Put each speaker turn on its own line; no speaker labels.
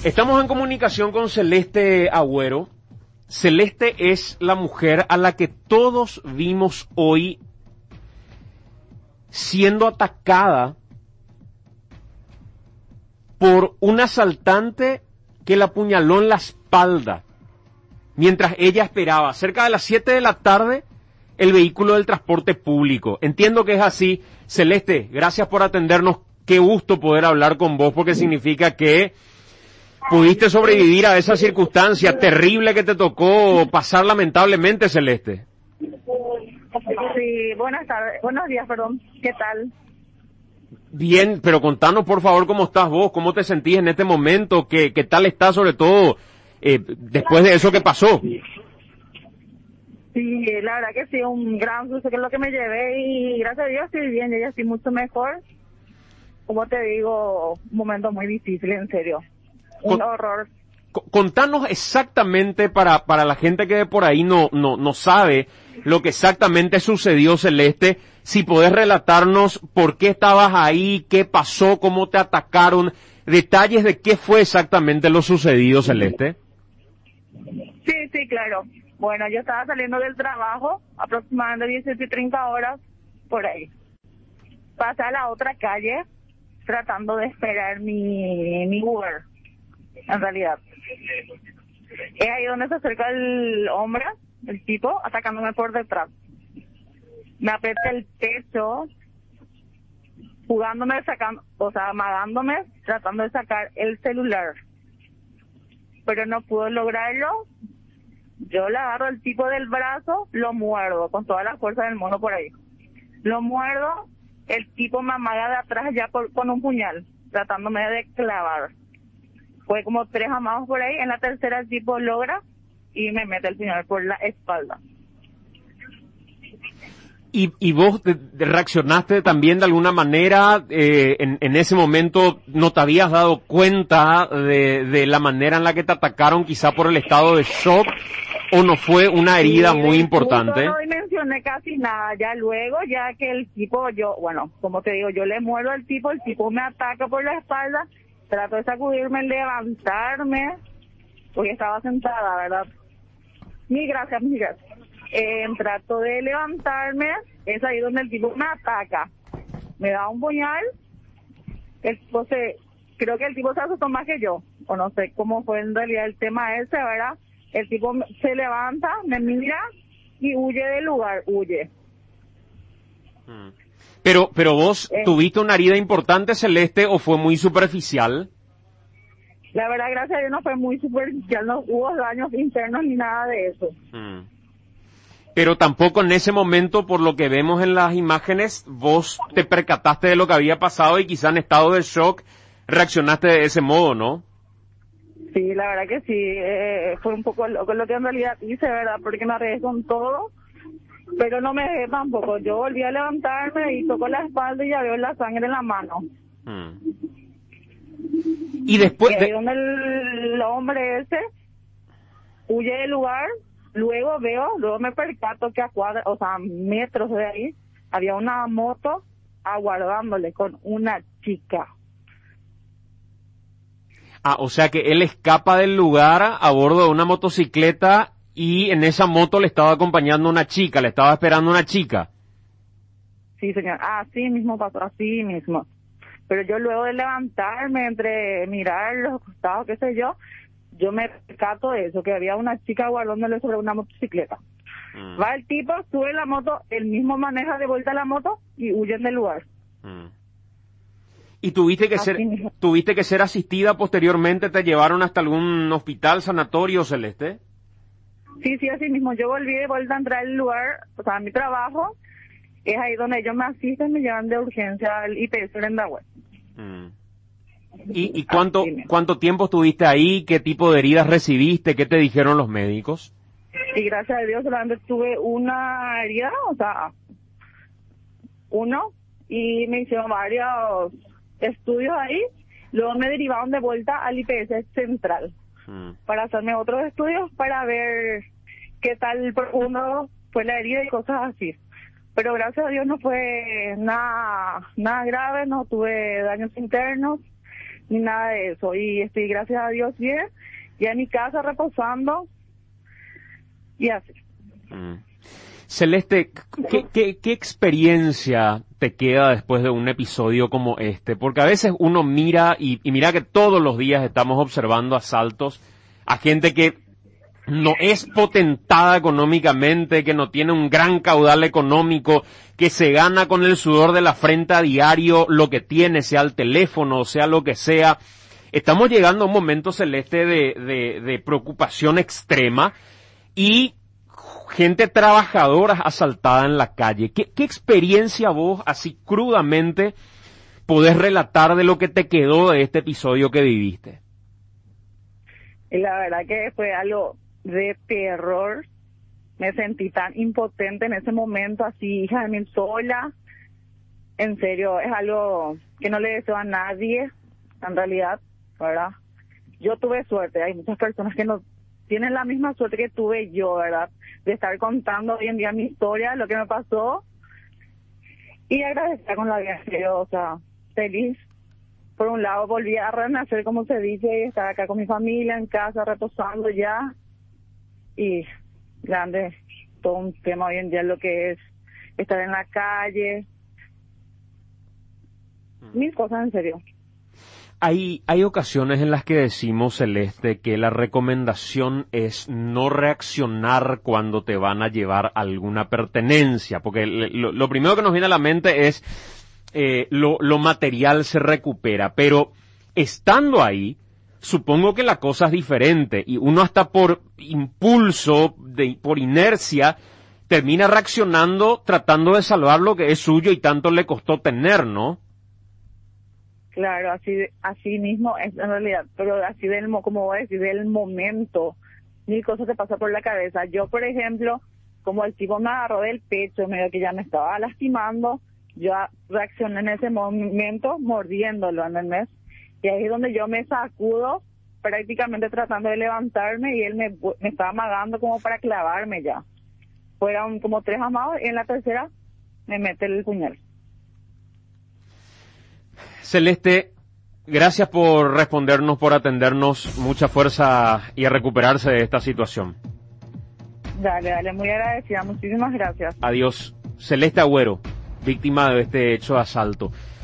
Estamos en comunicación con Celeste Agüero. Celeste es la mujer a la que todos vimos hoy siendo atacada por un asaltante que la apuñaló en la espalda mientras ella esperaba. Cerca de las 7 de la tarde, el vehículo del transporte público. Entiendo que es así. Celeste, gracias por atendernos. Qué gusto poder hablar con vos porque significa que pudiste sobrevivir a esa circunstancia terrible que te tocó pasar lamentablemente, Celeste.
Sí, buenas tardes, buenos días, perdón. ¿Qué tal?
Bien, pero contanos por favor cómo estás vos, cómo te sentís en este momento, qué tal estás sobre todo después de eso que pasó.
Sí, la verdad que sí, un gran susto que es lo que me llevé y gracias a Dios estoy bien, ya estoy mucho mejor. Como te digo, un momento muy difícil, en serio. Un horror.
Contanos exactamente para la gente que de por ahí no sabe lo que exactamente sucedió, Celeste, si podés relatarnos por qué estabas ahí, qué pasó, cómo te atacaron, detalles de qué fue exactamente lo sucedido, Celeste.
Sí, claro. Bueno, yo estaba saliendo del trabajo, aproximadamente 17:30 horas, por ahí. Pasé a la otra calle, tratando de esperar mi Uber, en realidad. Es ahí donde se acerca el hombre, el tipo, atacándome por detrás. Me aprieta el pecho, jugándome, amagándome, tratando de sacar el celular. Pero no pudo lograrlo. Yo le agarro al tipo del brazo, lo muerdo con toda la fuerza del mundo por ahí. Lo muerdo, el tipo me amaga de atrás ya con un puñal, tratándome de clavar. Fue como 3 amados por ahí, en la tercera el tipo logra y me mete el puñal por la espalda.
¿Y vos reaccionaste también de alguna manera? En ese momento no te habías dado cuenta de la manera en la que te atacaron, quizá por el estado de shock, o no fue una herida muy importante.
No mencioné casi nada, ya luego, ya que el tipo, como te digo, yo le muerdo al tipo, el tipo me ataca por la espalda, trato de sacudirme, levantarme, porque estaba sentada, ¿verdad? Mil gracias. Trato de levantarme, es ahí donde el tipo me ataca. Me da un puñal, creo que el tipo se asustó más que yo, o no sé cómo fue en realidad el tema ese, ¿verdad? El tipo se levanta, me mira y huye del lugar, huye.
Pero vos tuviste una herida importante, Celeste, o fue muy superficial?
La verdad, gracias a Dios no fue muy superficial, no hubo daños internos ni nada de eso.
Pero tampoco en ese momento, por lo que vemos en las imágenes, vos te percataste de lo que había pasado y quizá en estado de shock reaccionaste de ese modo, ¿no?
Sí, la verdad que sí, fue un poco loco lo que en realidad hice, ¿verdad? Porque me arriesgué con todo, pero no me dejé tampoco. Yo volví a levantarme y tocó la espalda y ya veo la sangre en la mano.
Y después
y ahí donde el hombre ese huye del lugar, luego me percato que a metros de ahí, había una moto aguardándole con una chica.
O sea que él escapa del lugar a bordo de una motocicleta y en esa moto le estaba acompañando una chica, le estaba esperando una chica.
Sí, señor, así mismo pasó, así mismo. Pero yo luego de levantarme, entre mirar los costados, qué sé yo me percato de eso, que había una chica guardándole sobre una motocicleta. Va el tipo, sube la moto, él mismo maneja de vuelta la moto y huyen del lugar.
¿Y tuviste que ser asistida posteriormente? ¿Te llevaron hasta algún hospital, sanatorio, Celeste?
Sí, así mismo. Yo volví de vuelta a entrar al lugar, a mi trabajo. Es ahí donde ellos me asisten, me llevan de urgencia al IPS Rendahue.
¿Y cuánto tiempo estuviste ahí? ¿Qué tipo de heridas recibiste? ¿Qué te dijeron los médicos?
Y gracias a Dios solamente tuve una herida, y me hicieron varios estudios ahí. Luego me derivaron de vuelta al IPS Central para hacerme otros estudios para ver qué tal profundo fue la herida y cosas así. Pero gracias a Dios no fue nada grave, no tuve daños internos. ni nada de eso. Y estoy, gracias a Dios, bien, ya en mi casa reposando y así.
Celeste, ¿qué experiencia te queda después de un episodio como este? Porque a veces uno mira, y mira que todos los días estamos observando asaltos a gente que no es potentada económicamente, que no tiene un gran caudal económico, que se gana con el sudor de la frente a diario lo que tiene, sea el teléfono, sea lo que sea. Estamos llegando a un momento, Celeste, de preocupación extrema y gente trabajadora asaltada en la calle. ¿Qué experiencia vos, así crudamente, podés relatar de lo que te quedó de este episodio que viviste?
Y la verdad que fue algo de terror. Me sentí tan impotente en ese momento, así, hija de mí sola. En serio, es algo que no le deseo a nadie, en realidad, ¿verdad? Yo tuve suerte, hay muchas personas que no tienen la misma suerte que tuve yo, ¿verdad? De estar contando hoy en día mi historia, lo que me pasó, y agradecer con la vida, o sea, feliz. Por un lado, volví a renacer, como se dice, y estar acá con mi familia, en casa, reposando ya, y grande, todo un tema hoy en día lo que es estar en la calle, mil cosas, en serio.
Hay ocasiones en las que decimos, Celeste, que la recomendación es no reaccionar cuando te van a llevar alguna pertenencia, porque lo primero que nos viene a la mente es lo material se recupera, pero estando ahí, supongo que la cosa es diferente y uno hasta por impulso, por inercia, termina reaccionando tratando de salvar lo que es suyo y tanto le costó tener, ¿no?
Claro, así mismo es en realidad, pero así como voy a decir, del momento, mil cosas te pasan por la cabeza. Yo, por ejemplo, como el tipo me agarró del pecho, medio que ya me estaba lastimando, yo reaccioné en ese momento mordiéndolo, ¿entendés? Y ahí es donde yo me sacudo, prácticamente tratando de levantarme, y él me estaba amagando como para clavarme ya. Fueron como 3 amados, y en la tercera me mete el puñal.
Celeste, gracias por respondernos, por atendernos, mucha fuerza y a recuperarse de esta situación.
Dale, muy agradecida, muchísimas gracias.
Adiós. Celeste Agüero, víctima de este hecho de asalto.